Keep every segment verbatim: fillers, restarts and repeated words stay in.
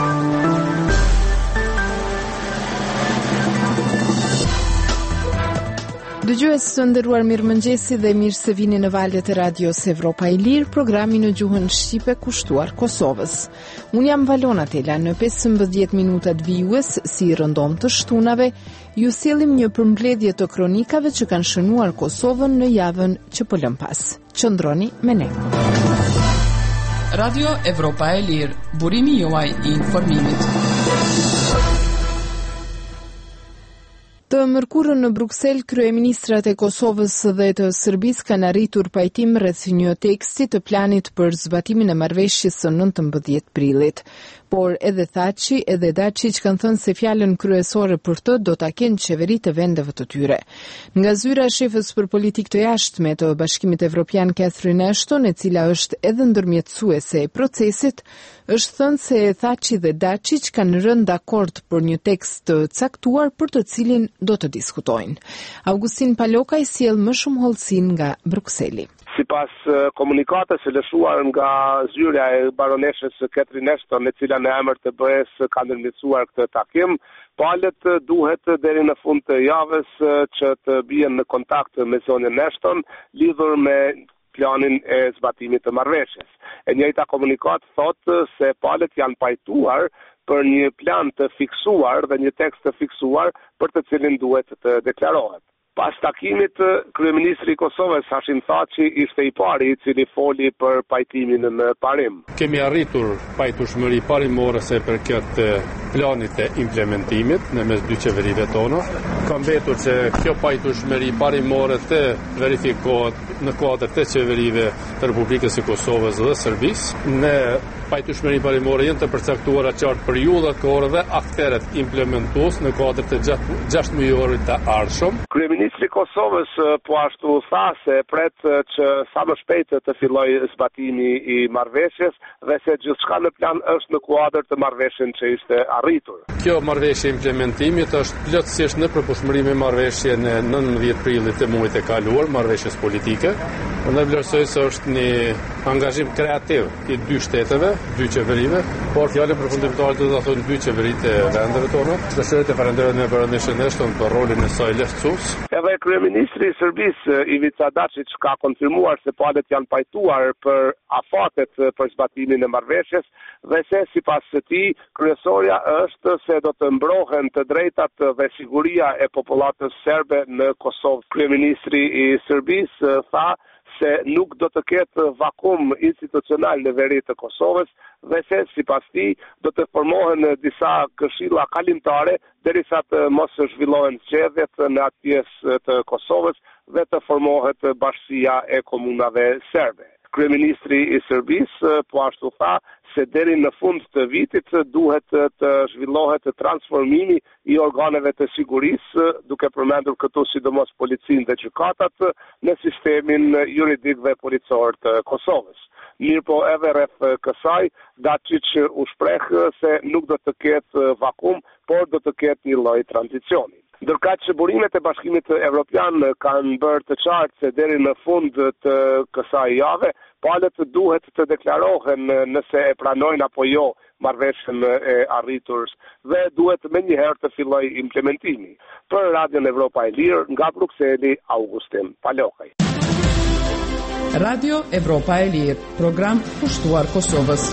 Dëgjues të nderuar, mirëmëngjesi dhe mirë se vini në valët e radios Evropa e Lirë, programi në gjuhën shqipe kushtuar Kosovës. Unë jam Valona Tela, në pesëmbëdhjetë minutat vijues, si rëndom të shtunave, ju sjellim një përmbledhje të kronikave që kanë shënuar Kosovën në javën që po lëm pas. Qëndroni me ne. Radio Evropa e Lirë, burimi juaj i informimit. Të mërkurën në Bruksel, kryeministrat e Kosovës dhe të Serbisë kanë arritur pajtim rreth një teksti të planit për zbatimin e marrëveshjes së nëntëmbëdhjetë prillit. Por edhe Thaçi edhe Dačić kanë thënë se fjalën kryesore për të do ta kenë qeveritë e vendeve të tyre. Nga zyra e shefës për politikë të jashtme të Bashkimit Evropian Catherine Ashton, e cila është edhe ndërmjetësuese e procesit, është thënë se Thaçi dhe Dačić kanë rënë dakord për një tekst të caktuar për të cilin do të diskutojnë. Augustin Palokaj sjell më shumë hollësinë nga Brukseli. Sipas komunikatës së lëshuar nga zyrja e baroneshës Catherine Ashton, e cila në emër të B E-s ka ndërmjetësuar këtë takim, palët duhet deri në fund të javës që të bien në kontakt me zonën Ashton lidhur me planin e zbatimit të marrëveshjes. E njëjta komunikat thotë se palët janë pajtuar për një plan të fiksuar dhe një tekst të fiksuar për të cilin duhet të deklarohet. Pas takimit, kryeministri i Kosovës Hashim Thaçi ishte i pari i cili foli për pajtimin në parim. Kemi arritur pajtueshmëri parimorëse për këtë planit e implementimit në mes dy qeverive tona. Ka mbetur që kjo pajtueshmëri parimore të verifikohet në kuadër të qeverive të Republikës së Kosovës dhe Serbisë. Në pajtueshmëri parimore janë të përcaktuara qartë periudha kohore dhe akteret implementues në kuadër të gjashtë mujorit të ardhshëm. Ministri i Kosovës po ashtu tha se pret që sa më shpejt të fillojë zbatimi i marrëveshjes dhe se gjithçka në plan është në kuadër të marrëveshjes që ishte arritur. Kjo marrëveshje implementimit është plotësisht në përputhshmëri me marrëveshjen e nëntëmbëdhjetë prillit të muajit të kaluar, marrëveshjes politike. Në vlerësoj se është një angazhim kreativ i dy shteteve, dy qeverive, por fjalën përfundimtare do ta thonë dy qeveritë e vendeve tona. Dëshiroj të falenderoj me baroneshën Ashton për rolin e saj lehtësues. Edhe kryeministri i Serbisë Ivica Dačić ka konfirmuar se palët janë pajtuar për afatet për zbatimin e marrëveshjes dhe se sipas së tij kryesorja është se do të mbrohen të drejtat dhe siguria e popullatës serbe në Kosovë. Kryeministri i Serbisë tha se nuk do të ketë vakum institucional në veri të Kosovës dhe se sipas tij do të formohen disa këshilla kalimtare derisa të mos zhvillohen zgjedhjet në atë pjesë të Kosovës dhe të formohet bashkia e komunave serbe. Kryeministri i Serbisë po ashtu tha se deri në fund të vitit duhet të zhvillohet transformimi i organeve të sigurisë, duke përmendur këtu sidomos policinë dhe gjykatat në sistemin juridik dhe policor të Kosovës. Mirë po edhe rreth kësaj, Dačić u shpreh se nuk do të ketë vakum, por do të ketë një lloj tranzicioni. Ndërkaq që burimet e Bashkimit Evropian kanë bërë të qartë se deri në fund të kësaj jave, palët duhet të deklarohen nëse e pranojnë apo jo marrëveshjen e arritur dhe duhet menjëherë të fillojë implementimi. Për Radion Evropa e Lirë, nga Brukseli, Augustin Palokaj. Radio Evropa e Lirë, program kushtuar Kosovës.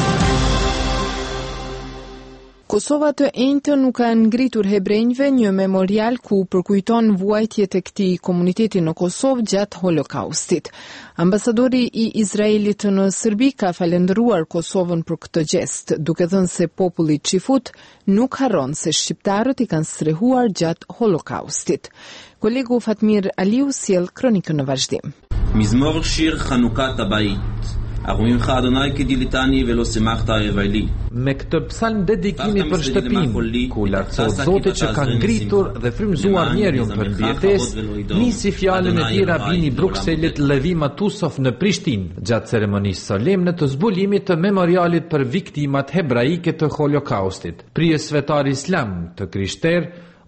Kosova të enjtë nuk ka ngritur hebrejnëve një memorial ku përkujton vuajtjet e këtij komuniteti në Kosovë gjatë Holokaustit. Ambasadori i Izraelit në Serbi ka falendëruar Kosovën për këtë gest, duke thënë se populli çifut nuk harron se shqiptarët i kanë strehuar gjatë Holokaustit. Kolegu Fatmir Aliu sjell kronikën në vazhdim. מזמור שיר חנוכת הבית. Arruimcha Adonai che dilitani ve lo semachta evali. Me këtë psalm dedikimi për shtëpinë, ku lartësohet Zoti që ka ngritur dhe frymzuar njeriu për mbijetesë, nisi fjalën e tjera vini Brukselit Levi Matusov në Prishtinë, gjatë ceremonisë solemne të zbulimit të memorialit për viktimat hebraike të Holokaustit. Prije svetar islam të krishterë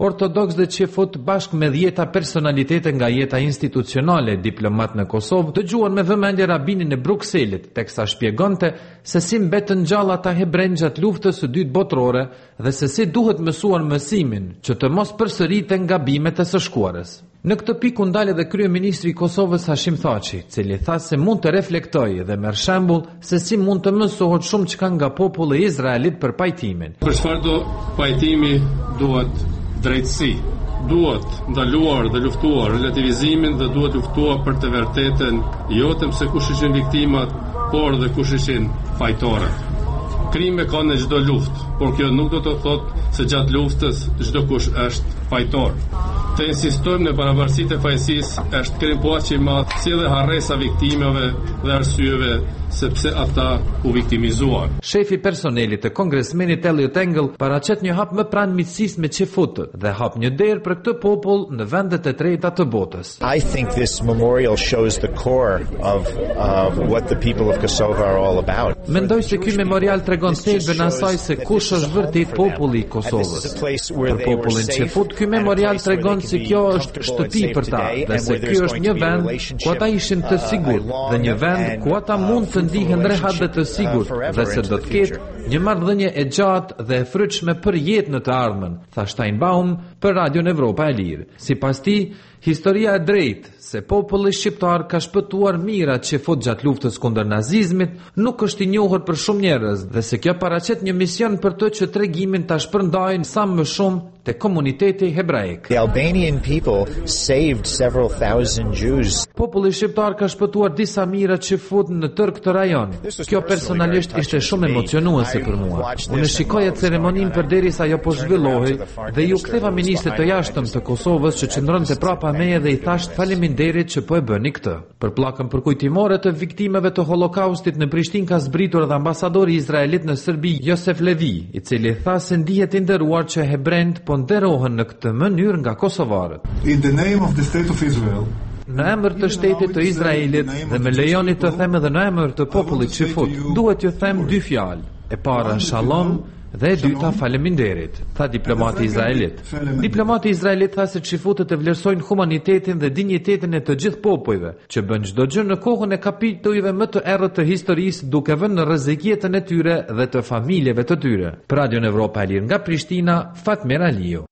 ortodoks dhe qefut bashkë me dhjeta personalitete nga jeta institucionale diplomat në Kosovë dëgjuan me vëmendje rabinin e Brukselit, teksa shpjegonte se si mbetën gjalla ata hebrejnë gjatë luftës së dytë botërore dhe se si duhet mësuar mësimin që të mos përsëriten gabimet e së shkuarës. Në këtë pikë u ndal edhe kryeministri i Kosovës Hashim Thaçi, i cili tha se mund të reflektojë dhe merr shembull se si mund të mësohet shumë çka nga populli i Izraelit për pajtimin. Për çfarë do pajtimi duhet drejtësi, duhet ndaluar dhe luftuar relativizimin dhe duhet luftuar për të vërtetën, jo vetëm se kush ishin viktimat, por dhe kush ishin fajtorët. Krime ka në çdo luftë, por kjo nuk do të thotë se gjatë luftës çdo kush është fajtor. Të insistojmë në barabarësitë e fajësisë është krim po aq i madh si edhe harresa viktimeve dhe arsyeve sepse ata u viktimizuar. Shefi personelit të kongresmenit Elliot Engel paraqet një hap më pranë miqësisë me qefutët dhe hap një derë për këtë popull në vendet e treta të botës. I think this memorial shows the core of uh, what the people of Kosovo are all about. Mendoj se ky memorial tregon thelbën e asaj se kush është vërtet populli i Kosovës. Për popullin qefut, ky memorial tregon se kjo është shtëpi për ta dhe se ky është një vend ku ata ishin të sigurt dhe një vend ku ata mund të ndihen rehat dhe të sigurt dhe se do të ketë një marrëdhënie e gjatë dhe e frytshme për jetë në të ardhmen, tha Steinbaum për Radion Evropa e Lirë. Sipas tij, historia e drejtë se populli shqiptar ka shpëtuar mirat që fut gjatë luftës kundër nazizmit nuk është i njohur për shumë njerëz dhe se kjo paraqet një mision për të që tregimin ta shpërndajnë sa më shumë te komuniteti hebraik. The Albanian people saved several thousand Jews. Populli shqiptar ka shpëtuar disa mira që fut në tërë këtë rajon. Kjo personalisht ishte shumë emocionuese për mua. Unë shikoja ceremoninë përderisa ajo po zhvillohej dhe ju ktheva ministrit të jashtëm të Kosovës që qëndronte prapa meje dhe i thash faleminderit që po e bëni këtë. Për pllakën përkujtimore të viktimeve të Holokaustit në Prishtinë ka zbritur edhe ambasadori izraelit në Serbi, Josef Levi, i cili tha se ndihet i nderuar që hebrejt po nderohen në këtë mënyrë nga kosovarët. In the name of the state of Israel, në emër të shtetit të Izraelit dhe me lejoni të them edhe në emër të popullit që fut, duhet ju them dy fjalë. E para shalom dhe e dyta faleminderit, tha diplomati izraelit. Diplomati izraelit tha se çifutët e vlerësojnë humanitetin dhe dinjitetin e të gjithë popujve, që bën çdo gjë në kohën e kapitujve më të errët të historisë, duke vënë në rrezik jetën e tyre dhe të familjeve të tyre. Për Radion Evropa e Lirë nga Prishtina, Fatmir Aliu.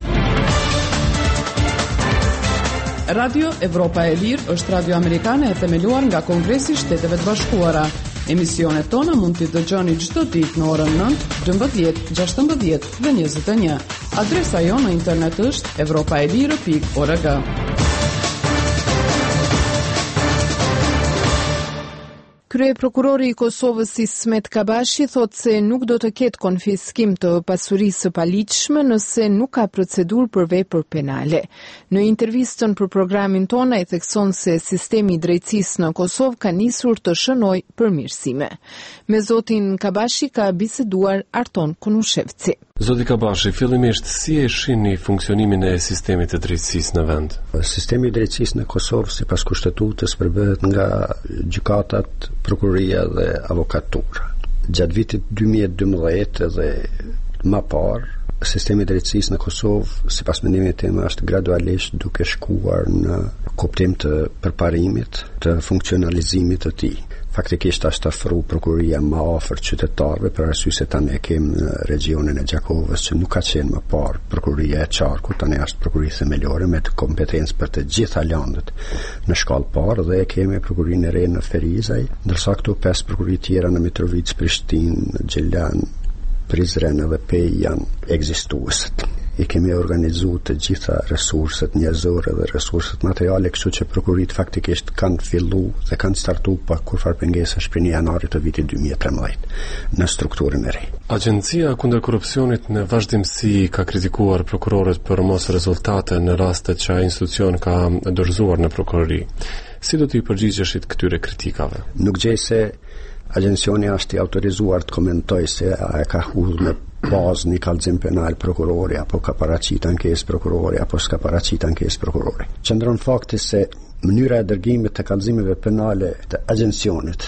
Radio Evropa e Lirë është radio amerikane e themeluar nga Kongresi i Shteteve të Bashkuara. Emisionet tona mund t'i dëgjoni çdo ditë në orën nëntë, dymbëdhjetë, gjashtëmbëdhjetë dhe njëzet e një. Adresa jonë në internet është evropaelire pikë org. Krye prokurori i Kosovës Ismet Kabashi thot se nuk do të ketë konfiskim të pasurisë së paligjshme nëse nuk ka procedurë për vepër penale. Në intervistën për programin tonë ai thekson se sistemi i drejtësisë në Kosovë ka nisur të shënojë përmirësime. Me zotin Kabashi ka biseduar Arton Kunushevci. Zoti Kabashi, fillimisht si e shihni funksionimin e sistemit të drejtësisë në vend? Sistemi i drejtësisë në Kosovë sipas kushtetutës përbëhet nga gjykatat, prokuria dhe avokatura. Gjatë vitit dy mijë e dymbëdhjetë dhe më parë, sistemi i drejtësisë në Kosovë, sipas mendimit tim, është gradualisht duke shkuar në kuptim të përparimit, të funksionalizimit të tij. Faktikisht është afru prokuria më afër qytetarëve për arsye se tani e kemi në regionin e Gjakovës që nuk ka qenë më parë prokuria e Qarkut, tani është prokuria themelore me të kompetencë për të gjitha landët në shkallë parë dhe e kemi prokurinë e re në Ferizaj, ndërsa këtu pesë prokuri tjera në Mitrovic, Prishtinë, Gjelan, Prizren dhe Pej janë ekzistuese. I kemi organizuar të gjitha resurset njerëzore dhe resurset materiale, kështu që prokurit faktikisht kanë fillu dhe kanë startu pa kurfar pengesësh prej janarit të vitit dy mijë e trembëdhjetë në strukturën e re. Agjencia kundër korrupsionit në vazhdimsi ka kritikuar prokurorët për mos rezultate në rastet që ai institucion ka dorëzuar në prokurori. Si do t'i përgjigjeshit këtyre kritikave? Nuk gjej se agjencioni është i autorizuar të komentoj se a e ka hudhur në bazë një kallëzim penal prokurori apo ka paraqit ankesë prokurori apo s'ka paraqit ankesë prokurori. Qëndron fakti se mënyra e dërgimit të kallëzimeve penale të agjencionit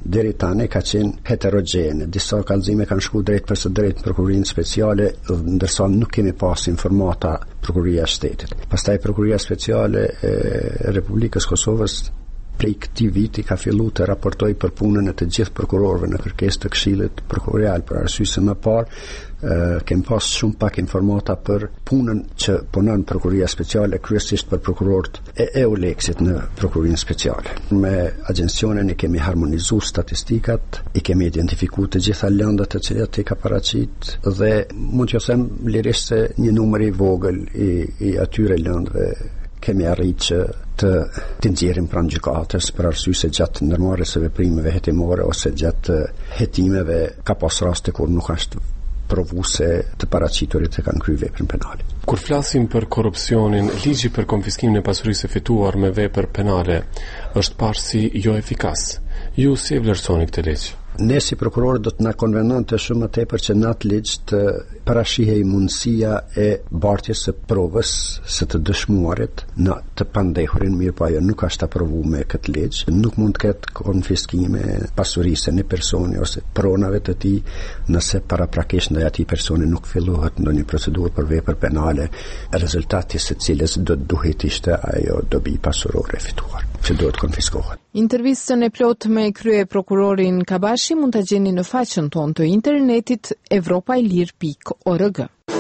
deri tani ka qenë heterogene. Disa kallëzime kanë shku drejt për së drejt në Prokurorinë Speciale, ndërsa nuk kemi pas informata Prokuroria e Shtetit. Pastaj Prokuroria Speciale e Republikës Kosovës prej këtij viti ka filluar të raportoj për punën e të gjithë prokurorëve në kërkesë të Këshillit Prokurorial, për arsye se më parë kem pas shumë pak informata për punën që punon Prokuroria Speciale, kryesisht për prokurorët e EULEX-it në Prokurorinë Speciale. Me agjencionin i kemi harmonizuar statistikat, i kemi identifikuar të gjitha lëndat të cilat i ka paraqit dhe mund t'ju them lirisht se një numër i vogël i, i atyre lëndëve kemi arritë që të të nxjerrim pranë gjykatës, për arsye se gjatë ndërmarrjes së veprimeve hetimore ose gjatë hetimeve ka pas raste kur nuk është provuese të paraqiturit të kanë kryer veprën penale. Kur flasim për korrupsionin, ligji për konfiskimin e pasurisë fituar me vepër penale është parë si jo efikas. Ju si e vlerësoni këtë ligj? Ne si prokurorë do të na konvenonte shumë më tepër që në atë ligj të parashihej mundësia e bartjes së provës së të dëshmuarit në të pandehurin, mirë po ajo nuk është aprovuar me këtë ligj. Nuk mund të ketë konfiskime pasurisë në personi ose pronave të tij nëse paraprakisht ndaj atij personi nuk fillohet ndonjë procedurë për vepër penale, rezultati së cilës do të duhet ishte ajo dobi pasurore fituar, që duhet konfiskohet. Intervistën e plot me krye prokurorin Kabashi mund ta gjeni në faqen tonë të internetit evropailir pikë org.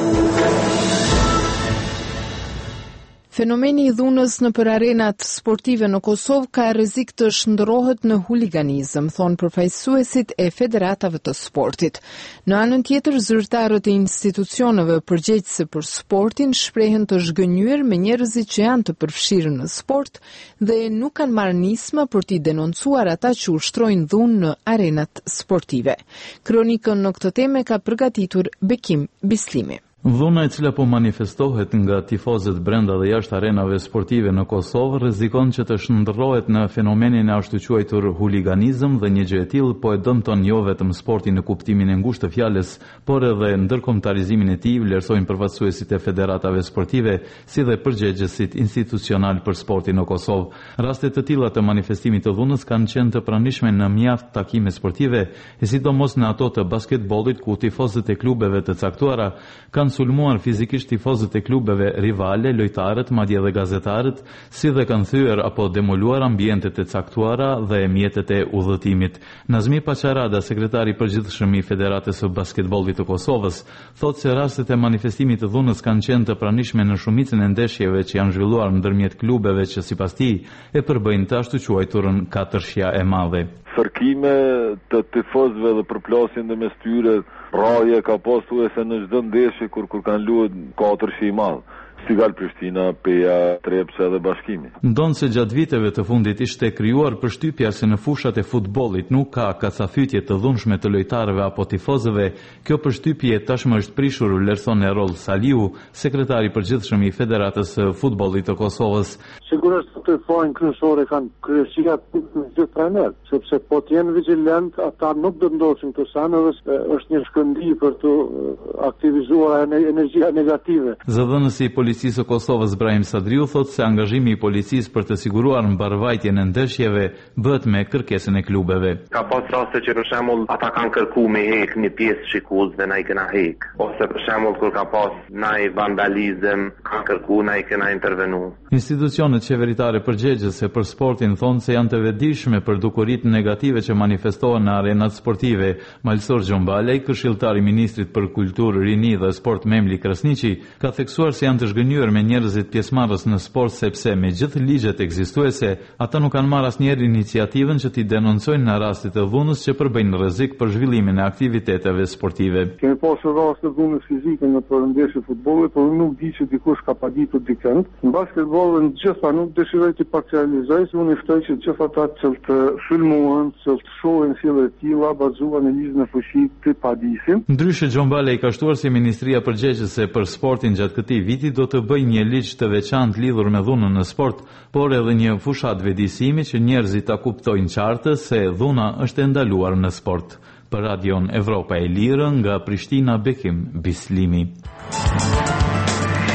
Fenomeni i dhunës në për arenat sportive në Kosovë ka rrezik të shndërrohet në huliganizëm, thonë përfaqësuesit e federatave të sportit. Në anën tjetër, zyrtarët e institucioneve përgjegjëse për sportin shprehen të zhgënjur me njerëzit që janë të përfshirë në sport dhe nuk kanë marrë nismë për t'i denoncuar ata që ushtrojnë dhunë në arenat sportive. Kronikën në këtë temë ka përgatitur Bekim Bislimi. Dhuna e cila po manifestohet nga tifozët brenda dhe jashtë arenave sportive në Kosovë rrezikon që të shndërrohet në fenomenin e ashtu quajtur huliganizëm dhe një gjë e tillë po e dëmton jo vetëm sportin në kuptimin e ngushtë të fjalës, por edhe ndërkombëtarizimin e tij, vlerësojnë përfaqësuesit e federatave sportive si dhe përgjegjësit institucional për sportin në Kosovë. Raste të tilla të manifestimit të dhunës kanë qenë të pranishme në mjaft takime sportive, e sidomos në ato të basketbollit ku tifozët e klubeve të caktuara kanë sulmuar fizikisht tifozët e klubeve rivale, lojtarët, madje edhe gazetarët, si dhe kanë thyer apo demoluar ambientet e caktuara dhe mjetet e udhëtimit. Nazmi Paqarada, sekretari i përgjithshëm i Federatës së Basketbollit të Kosovës, thotë se rastet e manifestimit të dhunës kanë qenë të pranishme në shumicën e ndeshjeve që janë zhvilluar ndërmjet klubeve që sipas tij e përbëjnë të ashtu quajturën katërshja e madhe. Fërkime të tifozëve dhe përplasjen dhe mes tyre, rraje ka pasur se në çdo ndeshje kur kur kanë luajtur katërshi i madh. Stigal Prishtina, Peja, Trepsa dhe Bashkimi. Ndonë se gjatë viteve të fundit ishte krijuar përshtypja se në fushat e futbollit nuk ka kacafytje të dhunshme të lojtarëve apo tifozëve, kjo përshtypje tashmë është prishur, vlerëson Erol Saliu, sekretari i përgjithshëm i Federatës së Futbollit të Kosovës. Sigurisht të fojnë kryesore kanë kryesia të gjithë trajnerët, sepse po të jenë vigjilent, ata nuk do të ndosin të sanëve, është një shkëndi për të aktivizuar energjia negative. Zëdhënësi i Policisë së Kosovës Brahim Sadriu thotë se angazhimi i policisë për të siguruar mbarvajtjen e ndeshjeve bëhet me kërkesën e klubeve. Ka pas raste që për shembull ata kanë kërkuar me hek një pjesë shikuesve na i kena hek, ose për shembull kur ka pas ndaj vandalizëm kanë kërkuar na i kena intervenu. Institucionet qeveritare përgjegjëse për sportin thonë se janë të vetëdijshme për dukuritë negative që manifestohen në arenat sportive. Malsor Gjombalej, këshilltar i ministrit për kulturë, rini dhe sport Memli Krasniqi, ka theksuar se janë të zhgënjur me njerëzit pjesëmarrës në sport sepse me gjithë ligjet ekzistuese, ata nuk kanë marrë asnjëherë iniciativën që t'i denoncojnë në rastet e dhunës që përbëjnë rrezik për zhvillimin e aktiviteteve sportive. Kemi pasur raste dhunës fizike në përndeshje futbollit, por nuk di që dikush ka paditur dikënd. Në basketbollin gjitha nuk dëshiroj të parcializoj, se unë ftoj që gjitha ata që të filmohen, që të shohin sjellje të tilla bazuar në ligjin e fuqit të padisin. Ndryshe Gjombalej ka shtuar se Ministria përgjegjëse për sportin gjatë këtij viti do të bëjë një ligj të veçantë lidhur me dhunën në sport, por edhe një fushat vetëdijësimi që njerëzit ta kuptojnë qartë se dhuna është e ndaluar në sport. Për Radion Evropa e Lirë nga Prishtina, Bekim Bislimi.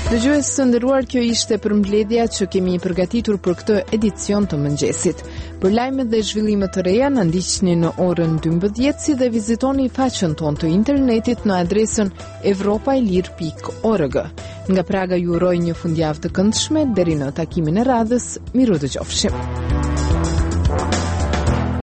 Dëgjues së nderuar, kjo ishte përmbledhja që kemi përgatitur për këtë edicion të mëngjesit. Për lajmet dhe zhvillimet të reja na ndiqni në orën dymbëdhjetë si dhe vizitoni faqen tonë të internetit në adresën evropailir pikë org. Nga Praga ju uroj një fundjavë të këndshme deri në takimin e radhës. Miru dëgjofshim.